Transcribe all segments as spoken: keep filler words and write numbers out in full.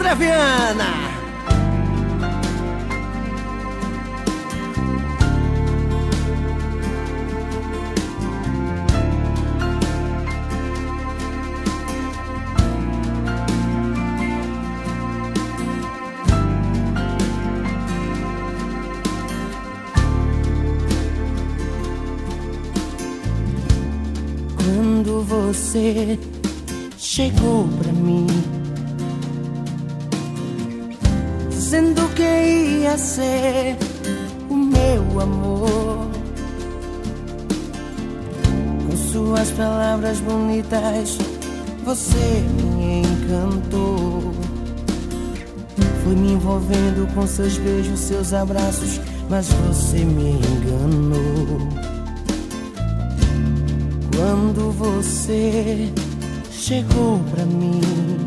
Júlia Viana. Quando você chegou pra mim, dizendo que ia ser o meu amor, com suas palavras bonitas você me encantou. Foi me envolvendo com seus beijos, seus abraços, mas você me enganou. Quando você chegou pra mim,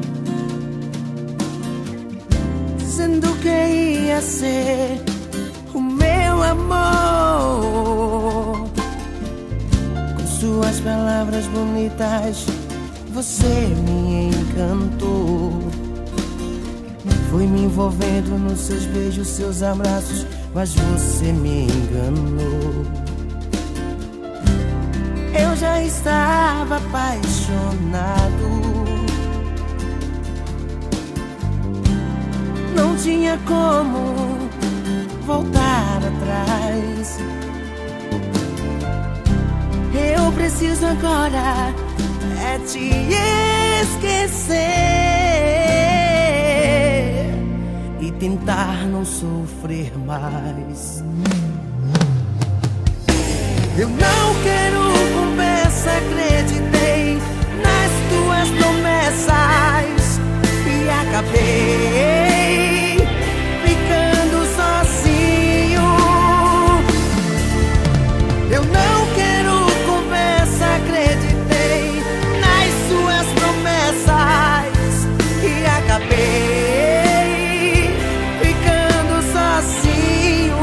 dizendo que ia ser o meu amor, com suas palavras bonitas você me encantou. Foi me envolvendo nos seus beijos, seus abraços, mas você me enganou. Eu já estava apaixonado, não tinha como voltar atrás. Eu preciso agora é te esquecer e tentar não sofrer mais. Eu não quero conversa, acreditei nas tuas promessas e acabei ficando sozinho. Eu não quero conversa, acreditei nas suas promessas e acabei ficando sozinho.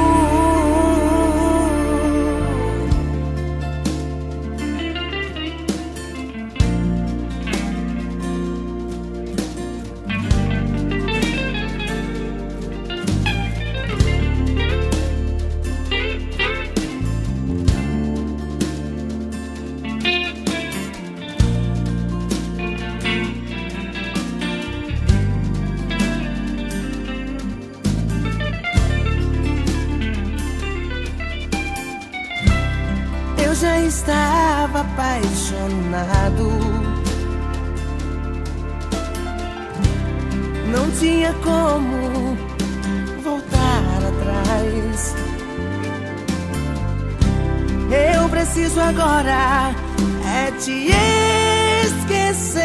Eu já estava apaixonado, não tinha como voltar atrás. Eu preciso agora é te esquecer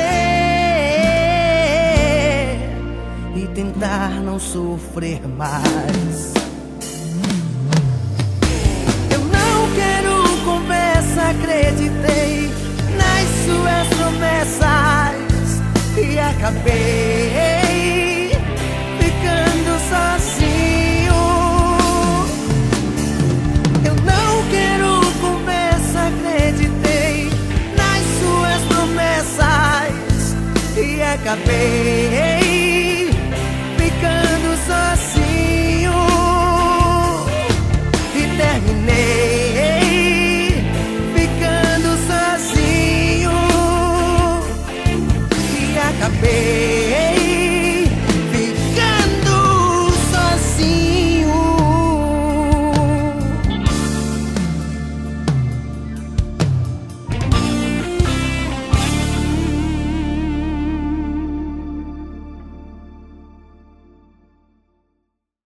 e tentar não sofrer mais. Acreditei nas suas promessas e acabei ficando sozinho. Eu não quero conversa, acreditei nas suas promessas e acabei ficando sozinho e terminei acabei